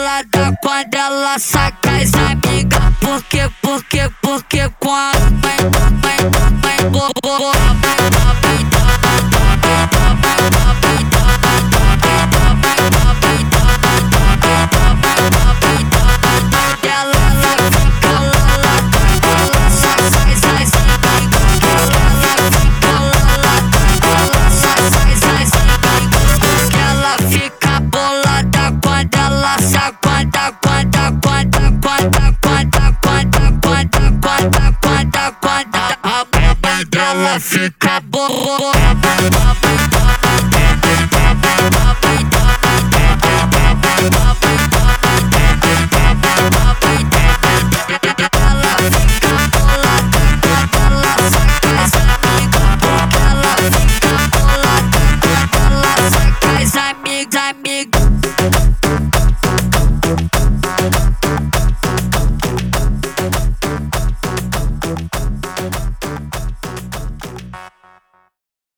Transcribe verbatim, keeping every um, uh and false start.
bolada quando ela saca as amigas. Porque, porque, porque quando vem, vem, vem, bo, bo, bo, ela fica